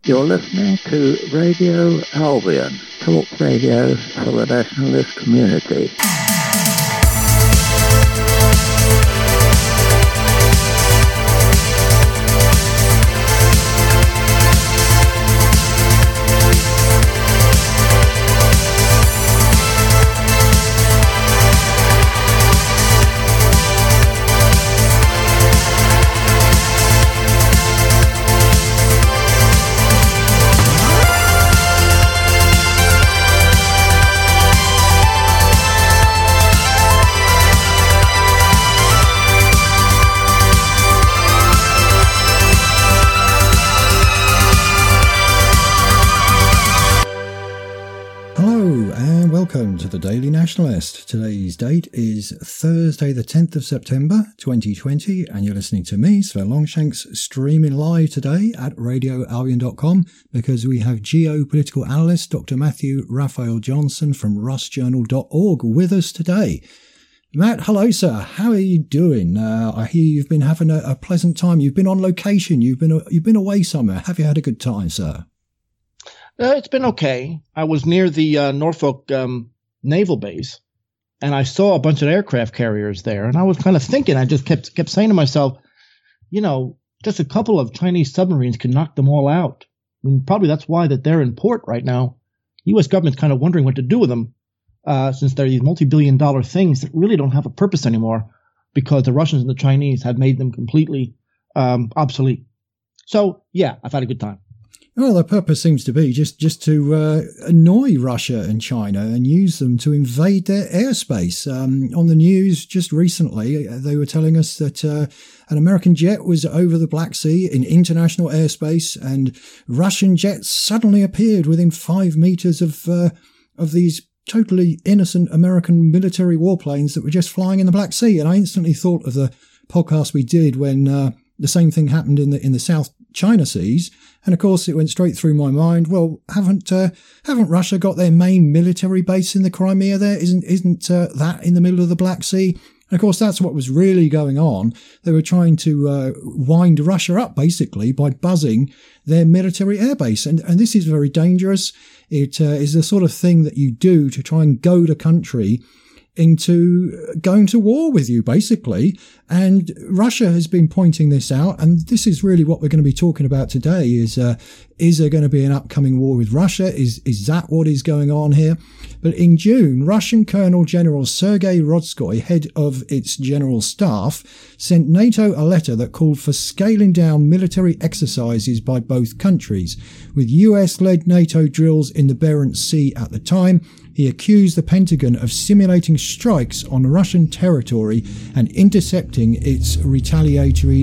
You're listening to Radio Albion, talk radio for the nationalist community. Welcome to the Daily Nationalist. Today's date is Thursday the 10th of September 2020 and you're listening to me, Sven Longshanks, streaming live today at radioalbion.com because we have geopolitical analyst Dr. Matthew Raphael Johnson from russjournal.org with us today. Matt, hello sir, how are you doing? I hear you've been having a pleasant time. You've been on location, you've been away somewhere. Have you had a good time, sir? It's been okay. I was near the Norfolk naval base, and I saw a bunch of aircraft carriers there, and I was kind of thinking, I just kept saying to myself, you know, just a couple of Chinese submarines can knock them all out. I mean, probably that's why that they're in port right now. U.S. government's kind of wondering what to do with them, since they're these multi-billion-dollar things that really don't have a purpose anymore because the Russians and the Chinese have made them completely obsolete. So, yeah, I've had a good time. Well, their purpose seems to be just to annoy Russia and China and use them to invade their airspace. On the news just recently, they were telling us that an American jet was over the Black Sea in international airspace, and Russian jets suddenly appeared within 5 meters of these totally innocent American military warplanes that were just flying in the Black Sea. And I instantly thought of the podcast we did when the same thing happened in the South China Seas. And of course, it went straight through my mind. Well, haven't Russia got their main military base in the Crimea there? Isn't that in the middle of the Black Sea? And of course, that's what was really going on. They were trying to wind Russia up, basically, by buzzing their military airbase. And this is very dangerous. It is the sort of thing that you do to try and goad a country into going to war with you, basically. And Russia has been pointing this out, and this is really what we're going to be talking about today is there going to be an upcoming war with Russia? Is that what is going on here? But in June, Russian Colonel General Sergei Rodskoy, head of its general staff, sent NATO a letter that called for scaling down military exercises by both countries. With US-led NATO drills in the Barents Sea at the time, he accused the Pentagon of simulating strikes on Russian territory and intercepting its retaliatory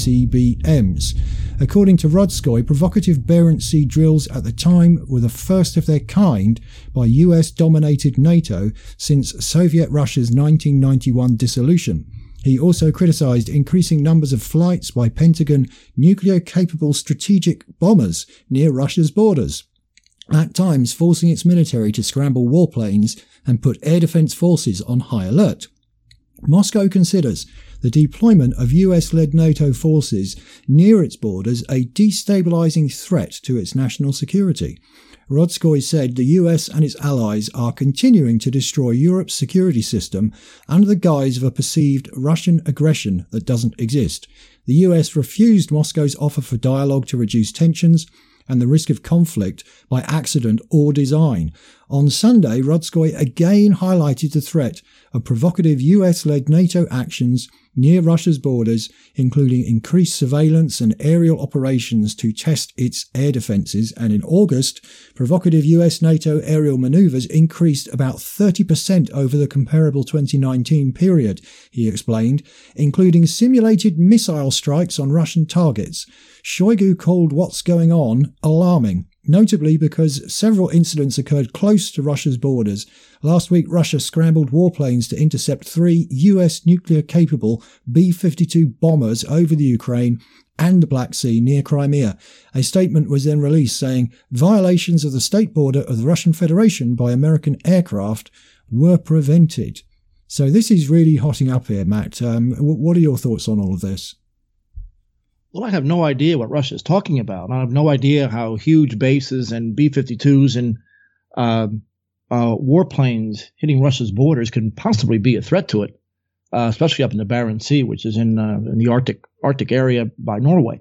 ICBMs. According to Rodskoy, provocative Barents Sea drills at the time were the first of their kind by US-dominated NATO since Soviet Russia's 1991 dissolution. He also criticised increasing numbers of flights by Pentagon nuclear-capable strategic bombers near Russia's borders, at times forcing its military to scramble warplanes and put air defence forces on high alert. Moscow considers the deployment of US-led NATO forces near its borders a destabilising threat to its national security. Rodskoy said the US and its allies are continuing to destroy Europe's security system under the guise of a perceived Russian aggression that doesn't exist. The US refused Moscow's offer for dialogue to reduce tensions and the risk of conflict by accident or design. On Sunday, Rodskoy again highlighted the threat of provocative US-led NATO actions near Russia's borders, including increased surveillance and aerial operations to test its air defences, and in August, provocative US-NATO aerial manoeuvres increased about 30% over the comparable 2019 period, he explained, including simulated missile strikes on Russian targets. Shoigu called what's going on alarming, notably because several incidents occurred close to Russia's borders. Last week, Russia scrambled warplanes to intercept 3 US nuclear-capable B-52 bombers over the Ukraine and the Black Sea near Crimea. A statement was then released saying violations of the state border of the Russian Federation by American aircraft were prevented. So this is really hotting up here, Matt. What are your thoughts on all of this? Well, I have no idea what Russia is talking about. I have no idea how huge bases and B-52s and warplanes hitting Russia's borders could possibly be a threat to it, especially up in the Barents Sea, which is in the Arctic area by Norway.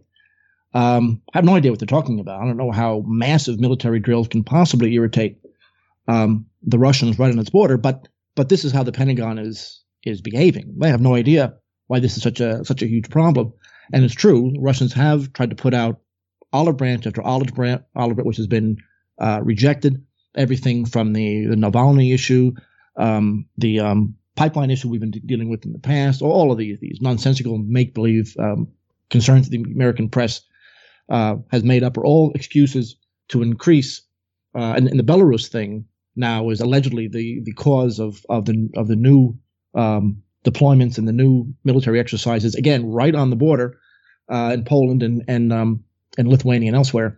I have no idea what they're talking about. I don't know how massive military drills can possibly irritate the Russians right on its border, but this is how the Pentagon is behaving. They have no idea why this is such a huge problem. And it's true, Russians have tried to put out olive branch after olive branch, which has been rejected. Everything from the Navalny issue, the pipeline issue we've been dealing with in the past, all of these nonsensical make-believe concerns that the American press has made up are all excuses to increase. And the Belarus thing now is allegedly the cause of the new deployments and the new military exercises, again, right on the border in Poland and Lithuania and elsewhere.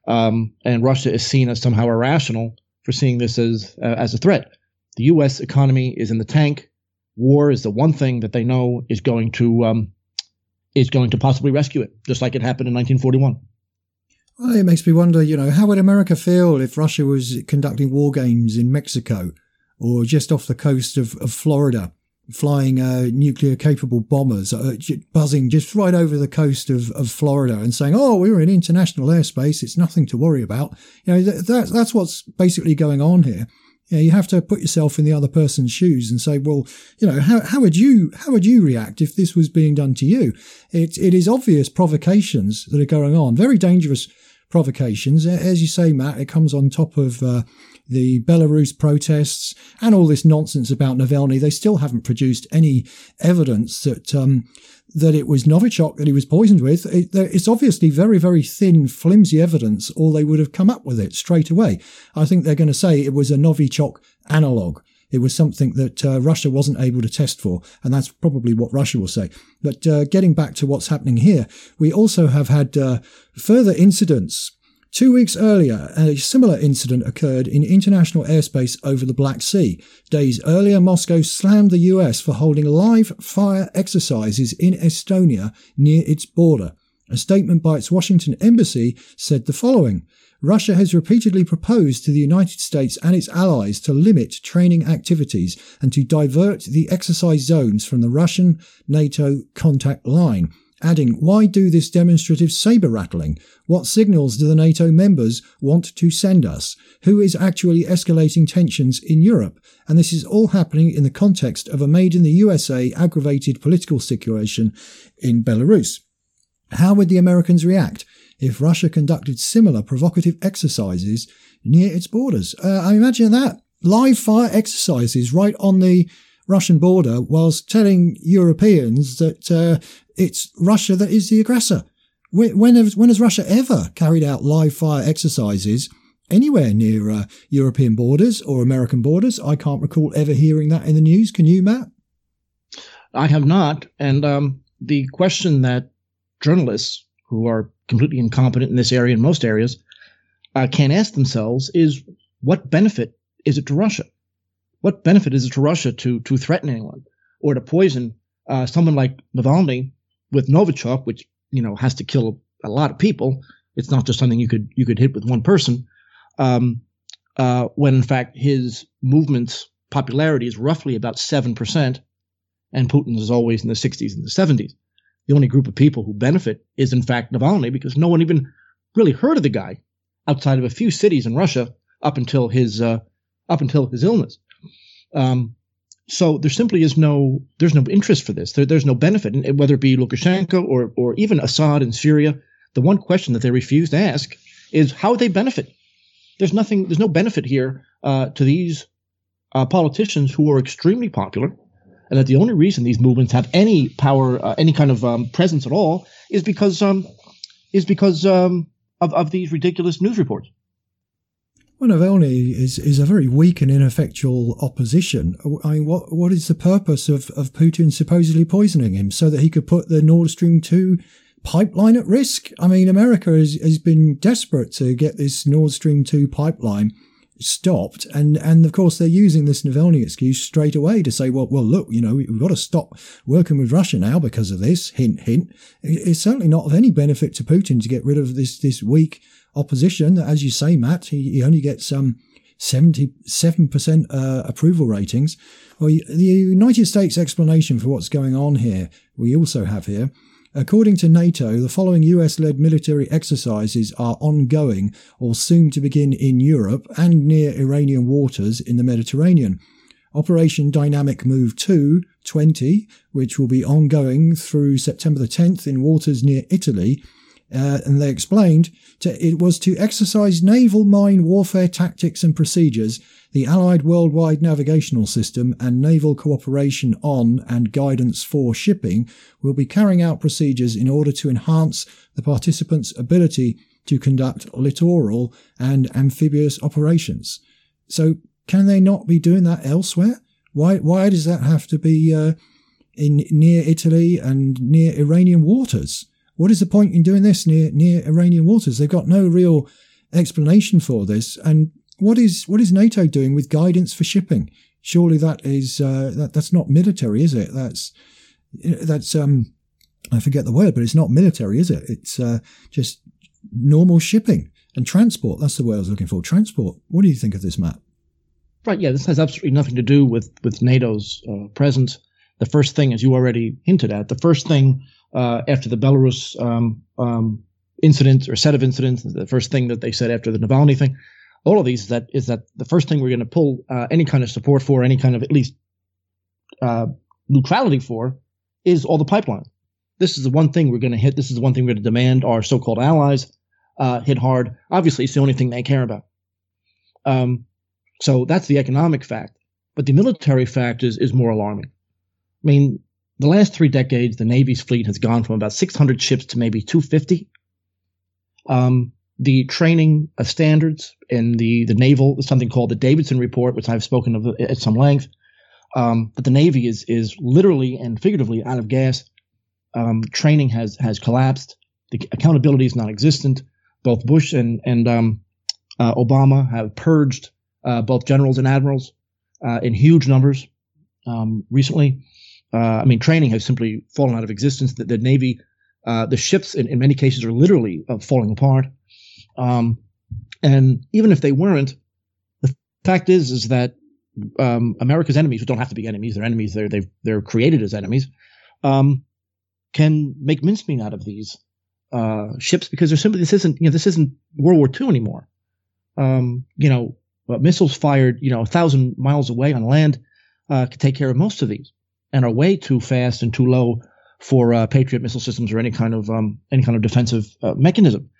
And Russia is seen as somehow irrational for seeing this as a threat. The U.S. economy is in the tank. War is the one thing that they know is going to possibly rescue it, just like it happened in 1941. Well, it makes me wonder, how would America feel if Russia was conducting war games in Mexico or just off the coast of Florida, flying nuclear-capable bombers, buzzing just right over the coast of Florida and saying, "Oh, we're in international airspace. It's nothing to worry about." That's what's basically going on here. You have to put yourself in the other person's shoes and say, well, how would you react if this was being done to you? It is obvious provocations that are going on, very dangerous provocations. As you say, Matt, it comes on top of the Belarus protests and all this nonsense about Navalny. They still haven't produced any evidence that it was Novichok that he was poisoned with. It's obviously very, very thin, flimsy evidence, or they would have come up with it straight away. I think they're going to say it was a Novichok analog. It was something that Russia wasn't able to test for, and that's probably what Russia will say. But getting back to what's happening here, we also have had further incidents. 2 weeks earlier, a similar incident occurred in international airspace over the Black Sea. Days earlier, Moscow slammed the US for holding live fire exercises in Estonia near its border. A statement by its Washington embassy said the following: Russia has repeatedly proposed to the United States and its allies to limit training activities and to divert the exercise zones from the Russian-NATO contact line. Adding, why do this demonstrative saber-rattling? What signals do the NATO members want to send us? Who is actually escalating tensions in Europe? And this is all happening in the context of a made-in-the-USA aggravated political situation in Belarus. How would the Americans react if Russia conducted similar provocative exercises near its borders? I imagine that. Live fire exercises right on the Russian border whilst telling Europeans that it's Russia that is the aggressor. When has Russia ever carried out live fire exercises anywhere near European borders or American borders? I can't recall ever hearing that in the news. Can you, Matt? I have not. And the question that journalists who are completely incompetent in this area and most areas can ask themselves is, what benefit is it to Russia? What benefit is it to Russia to threaten anyone or to poison someone like Navalny with Novichok, which has to kill a lot of people? It's not just something you could hit with one person. When in fact his movement's popularity is roughly about 7%, and Putin's is always in the 60s and the 70s. The only group of people who benefit is in fact Navalny, because no one even really heard of the guy outside of a few cities in Russia up until his illness. So there simply is there's no interest for this. There's no benefit, and whether it be Lukashenko or even Assad in Syria. The one question that they refuse to ask is how they benefit. There's no benefit here to these politicians who are extremely popular, and that the only reason these movements have any power, any kind of presence at all, is because of these ridiculous news reports. Well, Navalny is a very weak and ineffectual opposition. I mean, what is the purpose of Putin supposedly poisoning him? So that he could put the Nord Stream 2 pipeline at risk? I mean, America has been desperate to get this Nord Stream 2 pipeline stopped, and of course they're using this Navalny excuse straight away to say, well, look, we've got to stop working with Russia now because of this. Hint, hint. It's certainly not of any benefit to Putin to get rid of this weak opposition. As you say, Matt, he only gets 77% approval ratings. Well, the United States explanation for what's going on here, we also have here. According to NATO, the following US-led military exercises are ongoing or soon to begin in Europe and near Iranian waters in the Mediterranean. Operation Dynamic Move 2-20, which will be ongoing through September the 10th in waters near Italy, and they explained it was to exercise naval mine warfare tactics and procedures, the Allied Worldwide Navigational System and naval cooperation on and guidance for shipping will be carrying out procedures in order to enhance the participants' ability to conduct littoral and amphibious operations. So can they not be doing that elsewhere? Why does that have to be near Italy and near Iranian waters? What is the point in doing this near Iranian waters? They've got no real explanation for this. And what is NATO doing with guidance for shipping? Surely that is that's not military, is it? That's I forget the word, but it's not military, is it? It's just normal shipping and transport. That's the word I was looking for. Transport. What do you think of this, Matt? Right. Yeah, this has absolutely nothing to do with NATO's presence. The first thing, as you already hinted at, the first thing after the Belarus incident or set of incidents, the first thing that they said after the Navalny thing, all of these is that the first thing we're going to pull any kind of support for, any kind of at least neutrality for, is all the pipelines. This is the one thing we're going to hit. This is the one thing we're going to demand our so-called allies hit hard. Obviously, it's the only thing they care about. So that's the economic fact. But the military fact is more alarming. I mean, the last 3 decades, the Navy's fleet has gone from about 600 ships to maybe 250. The training standards in the naval is something called the Davidson Report, which I've spoken of at some length. But the Navy is literally and figuratively out of gas. Training has collapsed. The accountability is non-existent. Both Bush and Obama have purged both generals and admirals in huge numbers recently. Training has simply fallen out of existence. The Navy, the ships in many cases are literally falling apart. And even if they weren't, the fact is that America's enemies, who don't have to be enemies, they're enemies, they're created as enemies, can make mincemeat out of these ships because they're simply this isn't World War II anymore. Missiles fired 1,000 miles away on land could take care of most of these, and are way too fast and too low for Patriot missile systems or any kind of defensive mechanism.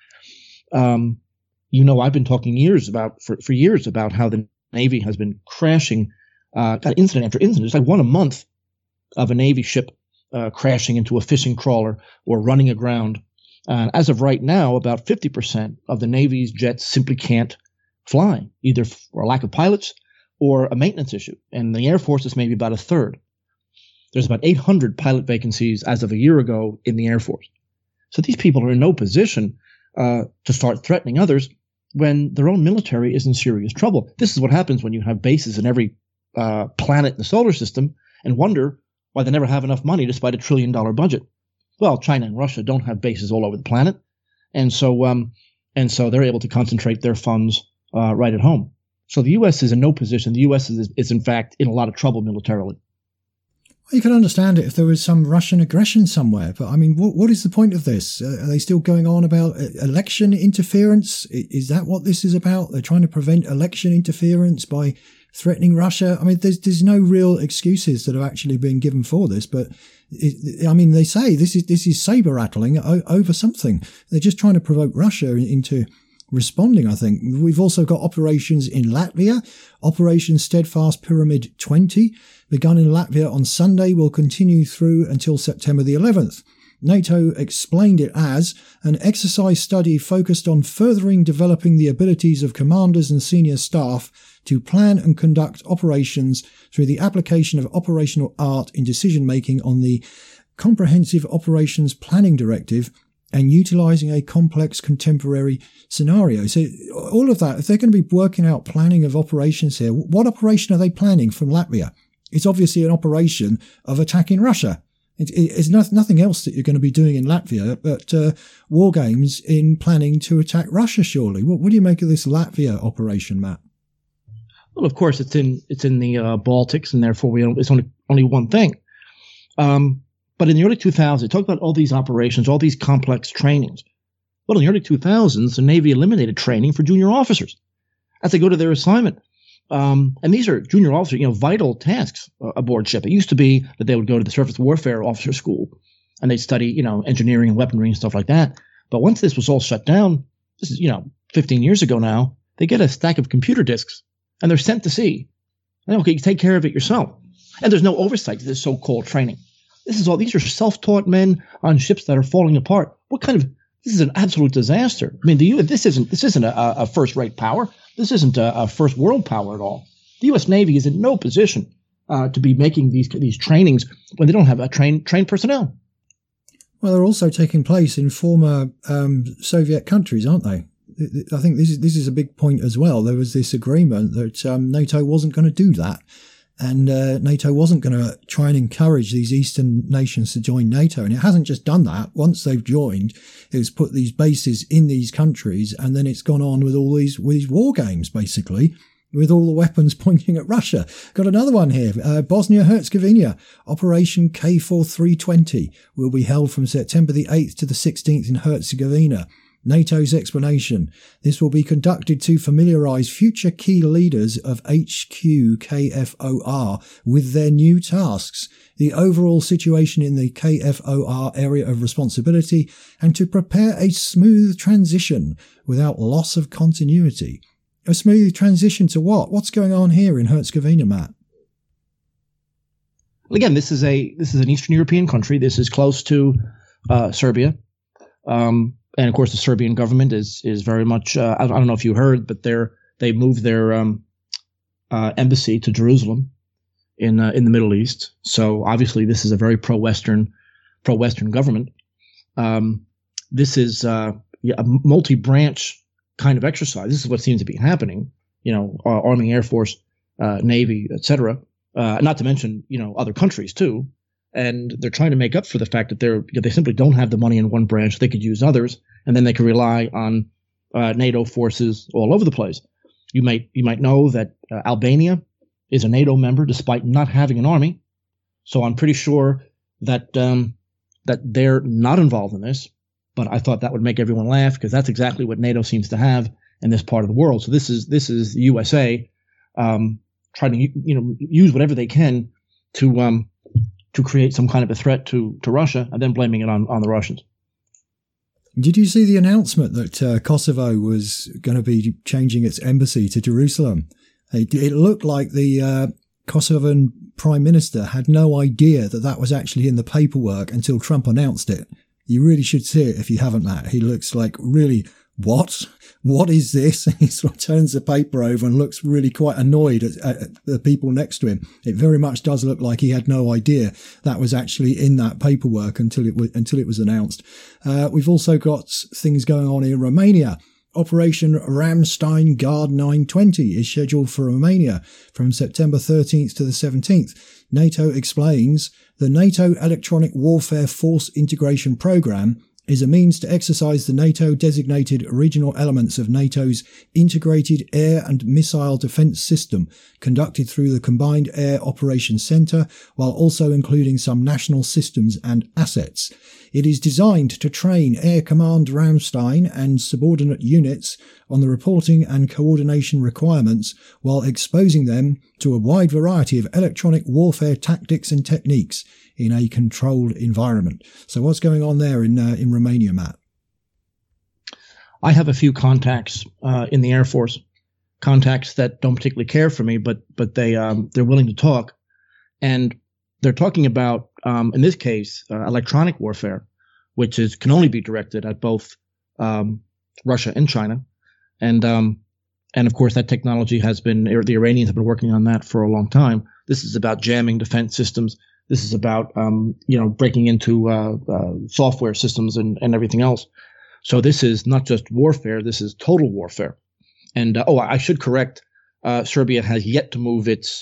I've been talking for years about how the Navy has been crashing, incident after incident. It's like one a month of a Navy ship crashing into a fishing trawler or running aground. As of right now, about 50% of the Navy's jets simply can't fly, either for a lack of pilots or a maintenance issue. And the Air Force is maybe about a third. There's about 800 pilot vacancies as of a year ago in the Air Force. So these people are in no position to start threatening others when their own military is in serious trouble. This is what happens when you have bases in every planet in the solar system and wonder why they never have enough money despite $1 trillion budget. Well, China and Russia don't have bases all over the planet, and so they're able to concentrate their funds right at home. So the U.S. is in no position. The U.S. is in fact in a lot of trouble militarily. You can understand it if there was some Russian aggression somewhere, but I mean, what is the point of this? Are they still going on about election interference? Is that what this is about? They're trying to prevent election interference by threatening Russia? I mean, there's no real excuses that have actually been given for this, but they say this is saber rattling over something. They're just trying to provoke Russia into responding, I think. We've also got operations in Latvia. Operation Steadfast Pyramid 20, begun in Latvia on Sunday, will continue through until September the 11th. NATO explained it as an exercise study focused on furthering developing the abilities of commanders and senior staff to plan and conduct operations through the application of operational art in decision-making on the Comprehensive Operations Planning Directive and utilizing a complex contemporary scenario. So all of that, if they're going to be working out planning of operations here, what operation are they planning from Latvia? It's obviously an operation of attacking Russia. It's nothing else that you're going to be doing in Latvia but war games in planning to attack Russia, surely. What do you make of this Latvia operation, Matt? Well, of course, it's in the Baltics, and therefore it's only one thing. But in the early 2000s, they talked about all these operations, all these complex trainings. Well, in the early 2000s, the Navy eliminated training for junior officers as they go to their assignment. And these are junior officers, vital tasks aboard ship. It used to be that they would go to the surface warfare officer school and they'd study, engineering and weaponry and stuff like that. But once this was all shut down, this is, 15 years ago now, they get a stack of computer disks and they're sent to sea. And okay, you take care of it yourself. And there's no oversight to this so-called training. These are self-taught men on ships that are falling apart. This is an absolute disaster. I mean, this isn't a first-rate power. This isn't a first world power at all. The U.S. Navy is in no position to be making these trainings when they don't have trained personnel. Well, they're also taking place in former Soviet countries, aren't they? I think this is a big point as well. There was this agreement that NATO wasn't going to do that. And NATO wasn't going to try and encourage these Eastern nations to join NATO. And it hasn't just done that. Once they've joined, it's put these bases in these countries, and then it's gone on with all these war games, basically, with all the weapons pointing at Russia. Got another one here. Bosnia-Herzegovina, Operation KFOR-320 will be held from September the 8th to the 16th in Herzegovina. NATO's explanation. This will be conducted to familiarise future key leaders of HQ KFOR with their new tasks, the overall situation in the KFOR area of responsibility, and to prepare a smooth transition without loss of continuity. A smooth transition to what? What's going on here in Herzegovina, Matt? Well, again, this is an Eastern European country. This is close to Serbia. And of course, the Serbian government is very much. I don't know if you heard, but they moved their embassy to Jerusalem in the Middle East. So obviously, this is a very pro-Western government. This is a multi-branch kind of exercise. This is what seems to be happening. Army, Air Force, Navy, etc. Not to mention other countries too. And they're trying to make up for the fact that they simply don't have the money in one branch. They could use others, and then they could rely on NATO forces all over the place. You might know that Albania is a NATO member despite not having an army. So I'm pretty sure that that they're not involved in this. But I thought that would make everyone laugh because that's exactly what NATO seems to have in this part of the world. So this is the USA trying to use whatever they can to create some kind of a threat to Russia and then blaming it on the Russians. Did you see the announcement that Kosovo was going to be changing its embassy to Jerusalem? It looked like the Kosovan Prime Minister had no idea that was actually in the paperwork until Trump announced it. You really should see it if you haven't, Matt. He looks like really, what? What is this? And he sort of turns the paper over and looks really quite annoyed at the people next to him. It very much does look like he had no idea that was actually in that paperwork until it was announced. We've also got things going on in Romania. Operation Ramstein Guard 920 is scheduled for Romania from September 13th to the 17th. NATO explains the NATO Electronic Warfare Force Integration Programme is a means to exercise the NATO-designated regional elements of NATO's integrated air and missile defence system, conducted through the Combined Air Operations Centre, while also including some national systems and assets. It is designed to train Air Command Ramstein and subordinate units on the reporting and coordination requirements, while exposing them to a wide variety of electronic warfare tactics and techniques in a controlled environment. So what's going on there in Romania, Matt? I have a few contacts in the Air Force, contacts that don't particularly care for me, but they're willing to talk, and they're talking about in this case electronic warfare, which can only be directed at both Russia and China, and of course that technology has been, the Iranians have been working on that for a long time. This is about jamming defense systems. This is about, breaking into software systems and everything else. So this is not just warfare. This is total warfare. And, I should correct, Serbia has yet to move its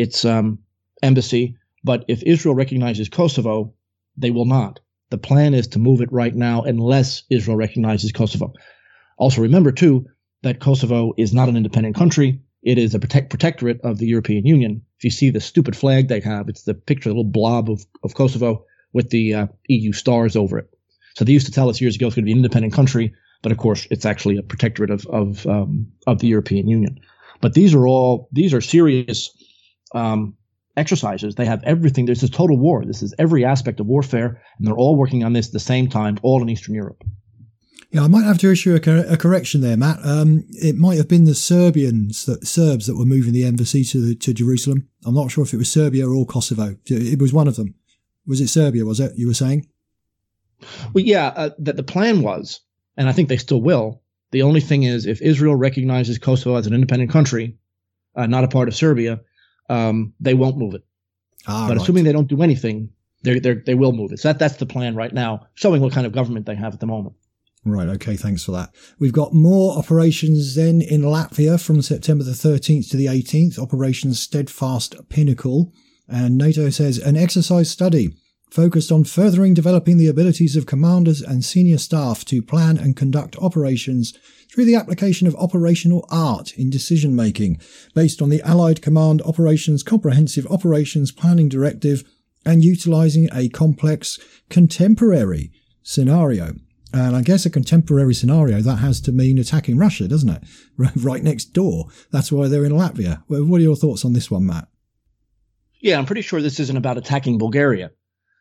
embassy. But if Israel recognizes Kosovo, they will not. The plan is to move it right now unless Israel recognizes Kosovo. Also remember, too, that Kosovo is not an independent country. It is a protectorate of the European Union. If you see the stupid flag they have, it's the picture, a little blob of Kosovo with the EU stars over it. So they used to tell us years ago it's going to be an independent country, but of course it's actually a protectorate of the European Union. But these are serious exercises. They have everything. There's this total war. This is every aspect of warfare, and they're all working on this at the same time, all in Eastern Europe. Yeah, I might have to issue a correction there, Matt. It might have been the Serbs that were moving the embassy to Jerusalem. I'm not sure if it was Serbia or Kosovo. It was one of them. Was it Serbia, was it, you were saying? Well, yeah, that the plan was, and I think they still will, the only thing is if Israel recognizes Kosovo as an independent country, not a part of Serbia, they won't move it. But assuming they don't do anything, they will move it. So that's the plan right now, showing what kind of government they have at the moment. Right, okay, thanks for that. We've got more operations then in Latvia from September the 13th to the 18th, Operation Steadfast Pinnacle. And NATO says an exercise study focused on furthering developing the abilities of commanders and senior staff to plan and conduct operations through the application of operational art in decision-making, based on the Allied Command Operations Comprehensive Operations Planning Directive and utilising a complex contemporary scenario. And I guess a contemporary scenario, that has to mean attacking Russia, doesn't it? Right next door. That's why they're in Latvia. What are your thoughts on this one, Matt? Yeah, I'm pretty sure this isn't about attacking Bulgaria.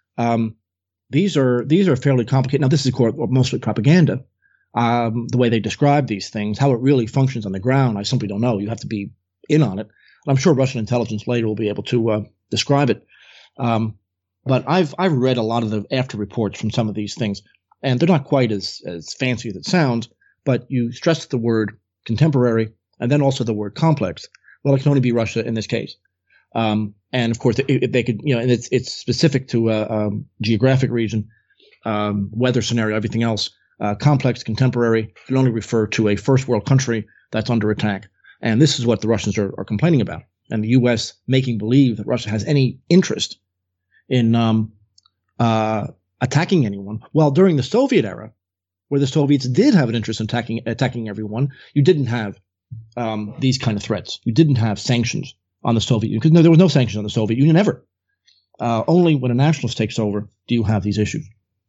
These are fairly complicated. Now, this is mostly propaganda. The way they describe these things, how it really functions on the ground, I simply don't know. You have to be in on it. And I'm sure Russian intelligence later will be able to describe it. But I've read a lot of the after reports from some of these things. And they're not quite as fancy as it sounds, but you stress the word contemporary and then also the word complex. Well, it can only be Russia in this case. And of course, if they could, and it's specific to a geographic region, weather scenario, everything else. Complex, contemporary can only refer to a first world country that's under attack. And this is what the Russians are complaining about. And the U.S. making believe that Russia has any interest in attacking anyone. Well, during the Soviet era, where the Soviets did have an interest in attacking everyone, you didn't have these kind of threats. You didn't have sanctions on the Soviet Union, because there was no sanctions on the Soviet Union ever. Only when a nationalist takes over do you have these issues.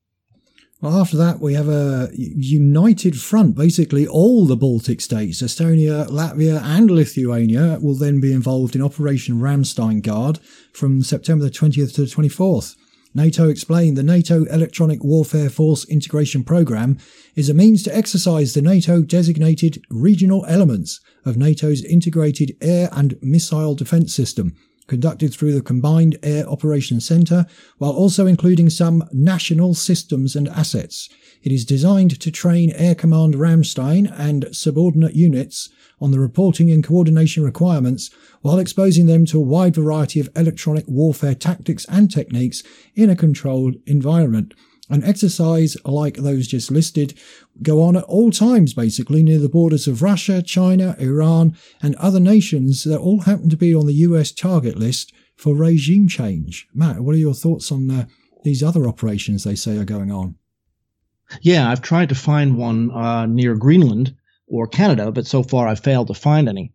Well, after that, we have a united front. Basically, all the Baltic states, Estonia, Latvia and Lithuania, will then be involved in Operation Ramstein Guard from September the 20th to the 24th. NATO explained the NATO Electronic Warfare Force Integration Programme is a means to exercise the NATO-designated regional elements of NATO's integrated air and missile defence system, conducted through the Combined Air Operations Centre, while also including some national systems and assets. It is designed to train Air Command Ramstein and subordinate units on the reporting and coordination requirements, while exposing them to a wide variety of electronic warfare tactics and techniques in a controlled environment. An exercise like those just listed go on at all times, basically, near the borders of Russia, China, Iran, and other nations that all happen to be on the US target list for regime change. Matt, what are your thoughts on these other operations they say are going on? Yeah, I've tried to find one near Greenland or Canada, but so far I've failed to find any.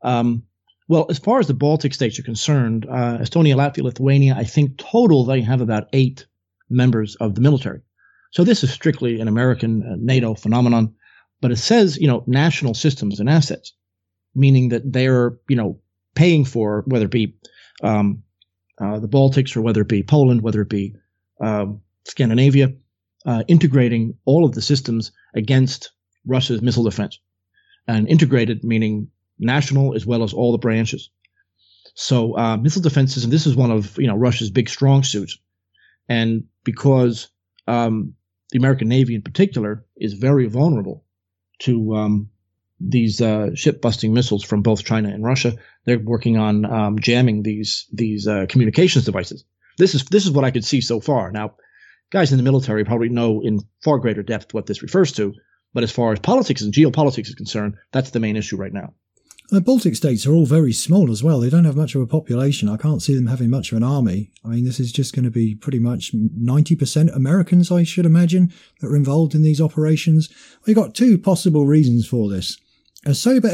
Well, as far as the Baltic states are concerned, Estonia, Latvia, Lithuania, I think total they have about 8 members of the military. So this is strictly an American NATO phenomenon, but it says, national systems and assets, meaning that they're, paying for, whether it be the Baltics or whether it be Poland, whether it be Scandinavia, integrating all of the systems against Russia's missile defense. And integrated meaning national as well as all the branches. So missile defense system, this is one of Russia's big strong suits. And because the American Navy in particular is very vulnerable to these ship-busting missiles from both China and Russia, they're working on jamming these communications devices. This is what I could see so far. Now, guys in the military probably know in far greater depth what this refers to, but as far as politics and geopolitics is concerned, that's the main issue right now. The Baltic states are all very small as well. They don't have much of a population. I can't see them having much of an army. I mean, this is just going to be pretty much 90% Americans, I should imagine, that are involved in these operations. We've got two possible reasons for this. A sober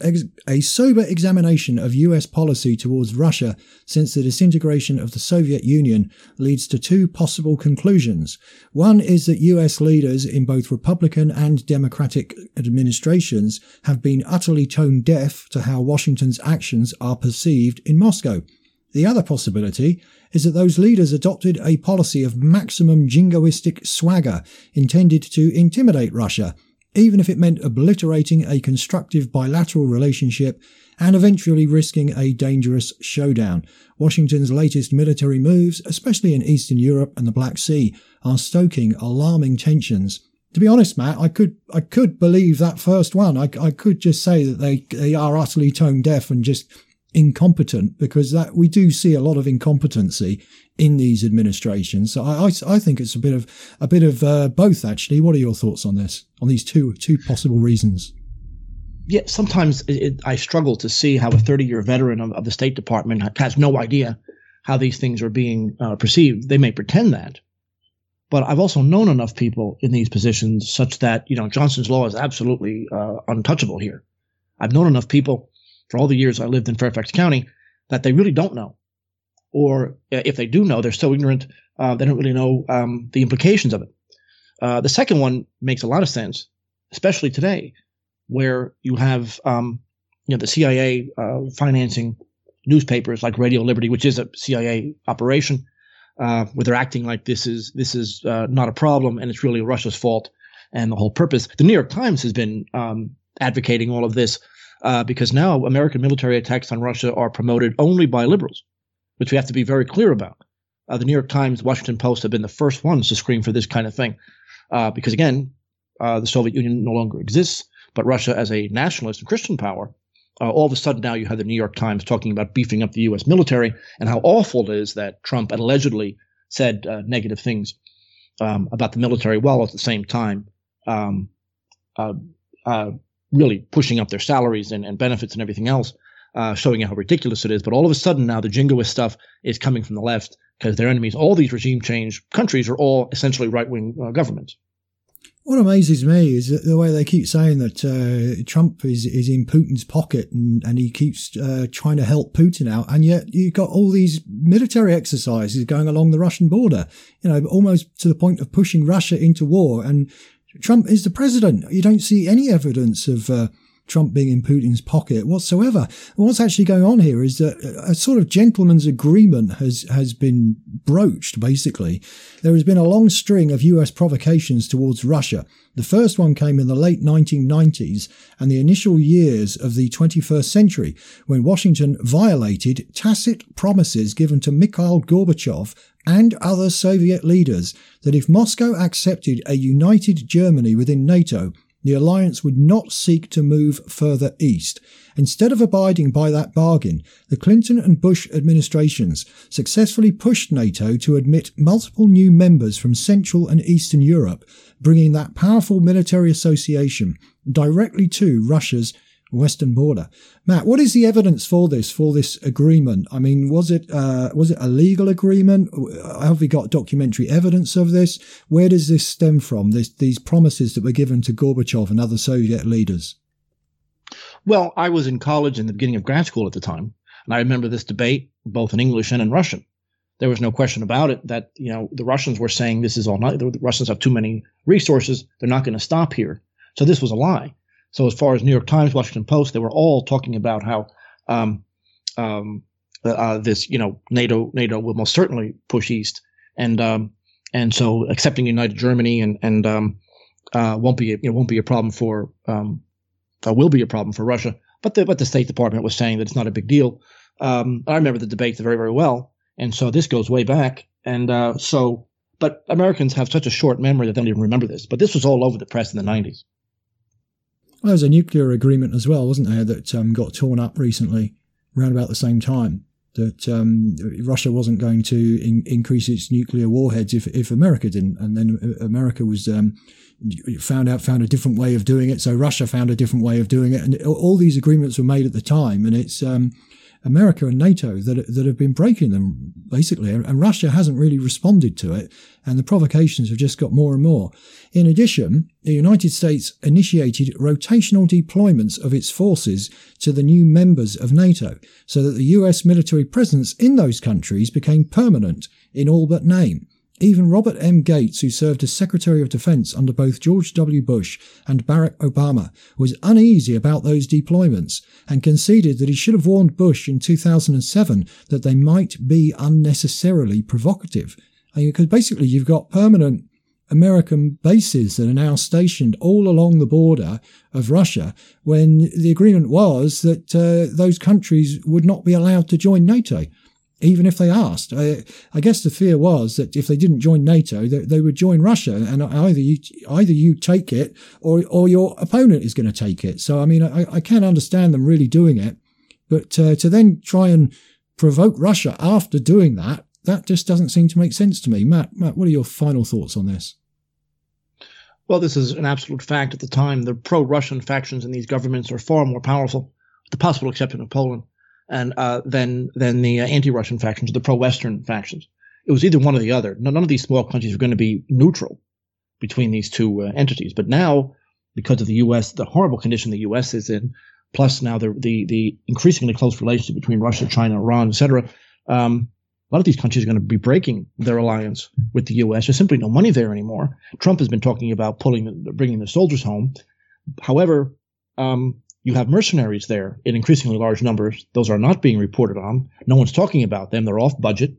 examination of US policy towards Russia since the disintegration of the Soviet Union leads to two possible conclusions. One is that US leaders in both Republican and Democratic administrations have been utterly tone deaf to how Washington's actions are perceived in Moscow. The other possibility is that those leaders adopted a policy of maximum jingoistic swagger intended to intimidate Russia, even if it meant obliterating a constructive bilateral relationship and eventually risking a dangerous showdown. Washington's latest military moves, especially in Eastern Europe and the Black Sea, are stoking alarming tensions. To be honest, Matt, I could believe that first one. I could just say that they are utterly tone deaf and just incompetent, because that we do see a lot of incompetency in these administrations. So I think it's a bit of both, actually. What are your thoughts on this, on these two possible reasons? Yeah, sometimes I struggle to see how a 30-year veteran of the State Department has no idea how these things are being perceived. They may pretend that, but I've also known enough people in these positions such that, Johnson's Law is absolutely untouchable here. I've known enough people for all the years I lived in Fairfax County that they really don't know. Or if they do know, they're so ignorant, they don't really know the implications of it. The second one makes a lot of sense, especially today, where you have the CIA financing newspapers like Radio Liberty, which is a CIA operation, where they're acting like this is not a problem and it's really Russia's fault and the whole purpose. The New York Times has been advocating all of this because now American military attacks on Russia are promoted only by liberals, which we have to be very clear about. The New York Times, Washington Post have been the first ones to scream for this kind of thing. Because again, the Soviet Union no longer exists, but Russia as a nationalist and Christian power, all of a sudden now you have the New York Times talking about beefing up the U.S. military and how awful it is that Trump allegedly said negative things about the military, while at the same time really pushing up their salaries and benefits and everything else, showing how ridiculous it is. But all of a sudden now the jingoist stuff is coming from the left because their enemies, all these regime change countries, are all essentially right-wing governments. What amazes me is the way they keep saying that Trump is in Putin's pocket and he keeps trying to help Putin out. And yet you've got all these military exercises going along the Russian border, almost to the point of pushing Russia into war. And Trump is the president. You don't see any evidence of Trump being in Putin's pocket whatsoever. And what's actually going on here is that a sort of gentleman's agreement has been broached, basically. There has been a long string of US provocations towards Russia. The first one came in the late 1990s and the initial years of the 21st century, when Washington violated tacit promises given to Mikhail Gorbachev and other Soviet leaders that if Moscow accepted a united Germany within NATO, the alliance would not seek to move further east. Instead of abiding by that bargain, the Clinton and Bush administrations successfully pushed NATO to admit multiple new members from Central and Eastern Europe, bringing that powerful military association directly to Russia's western border. Matt, what is the evidence for this agreement? I mean, was it a legal agreement? Have we got documentary evidence of this? Where does this stem from, these promises that were given to Gorbachev and other Soviet leaders? Well, I was in college in the beginning of grad school at the time, and I remember this debate both in English and in Russian. There was no question about it that, the Russians were saying this is all not, the Russians have too many resources. They're not going to stop here. So this was a lie. So as far as New York Times, Washington Post, they were all talking about how this, NATO will most certainly push east, and so accepting united Germany and won't be a problem for will be a problem for Russia. But the State Department was saying that it's not a big deal. I remember the debates very, very well, and so this goes way back. And but Americans have such a short memory that they don't even remember this. But this was all over the press in the 90s. Well, there was a nuclear agreement as well, wasn't there, that got torn up recently, around about the same time. that Russia wasn't going to increase its nuclear warheads if America didn't, and then America was found a different way of doing it, so Russia found a different way of doing it, and all these agreements were made at the time, and it's America and NATO that have been breaking them, basically, and Russia hasn't really responded to it, and the provocations have just got more and more. In addition, the United States initiated rotational deployments of its forces to the new members of NATO, so that the US military presence in those countries became permanent in all but name. Even Robert M. Gates, who served as Secretary of Defense under both George W. Bush and Barack Obama, was uneasy about those deployments and conceded that he should have warned Bush in 2007 that they might be unnecessarily provocative. Because basically you've got permanent American bases that are now stationed all along the border of Russia, when the agreement was that those countries would not be allowed to join NATO, even if they asked. I guess the fear was that if they didn't join NATO, they would join Russia, and either you take it or your opponent is going to take it. So, I mean, I can understand them really doing it, but to then try and provoke Russia after doing that just doesn't seem to make sense to me. Matt, what are your final thoughts on this? Well, this is an absolute fact. At the time, the pro-Russian factions in these governments are far more powerful, with the possible exception of Poland, and than the anti-Russian factions, the pro-Western factions. It was either one or the other. None of these small countries were going to be neutral between these two entities. But now, because of the U.S., the horrible condition the U.S. is in, plus now the increasingly close relationship between Russia, China, Iran, etc., a lot of these countries are going to be breaking their alliance with the U.S. There's simply no money there anymore. Trump has been talking about bringing the soldiers home. However, you have mercenaries there in increasingly large numbers. Those are not being reported on. No one's talking about them. They're off budget.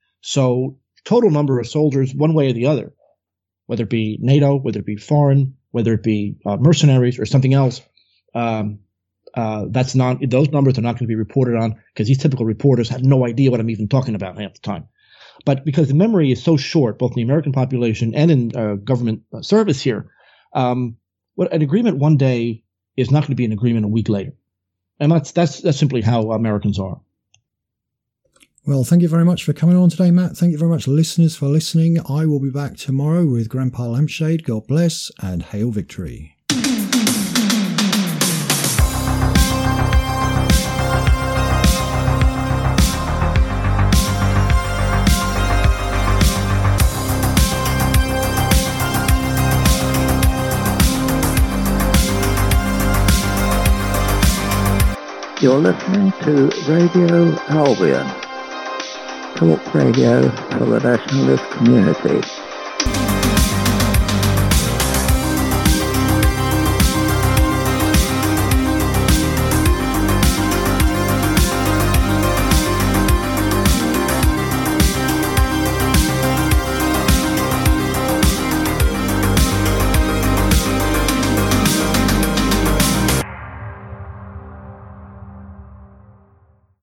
So total number of soldiers, one way or the other, whether it be NATO, whether it be foreign, whether it be mercenaries or something else, those numbers are not going to be reported on, because these typical reporters have no idea what I'm even talking about half the time. But because the memory is so short, both in the American population and in government service here, what an agreement one day is not going to be an agreement a week later. And that's simply how Americans are. Well, thank you very much for coming on today, Matt. Thank you very much, listeners, for listening. I will be back tomorrow with Grandpa Lampshade. God bless and hail victory. You're listening to Radio Albion, talk radio for the nationalist community.